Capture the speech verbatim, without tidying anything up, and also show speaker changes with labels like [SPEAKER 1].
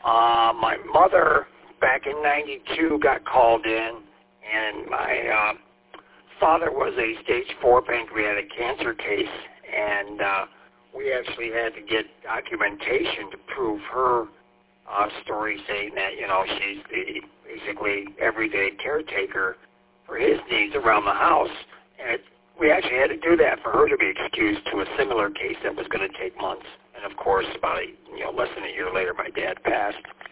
[SPEAKER 1] Uh, my mother, back in ninety-two, got called in, and my uh, father was a stage four pancreatic cancer case, and uh, we actually had to get documentation to prove her uh, story, saying that, you know, she's the basically everyday caretaker for his needs around the house. And it, we actually had to do that for her to be excused to a similar case that was going to take months. And, of course, about a, you know, less than a year later, my dad passed.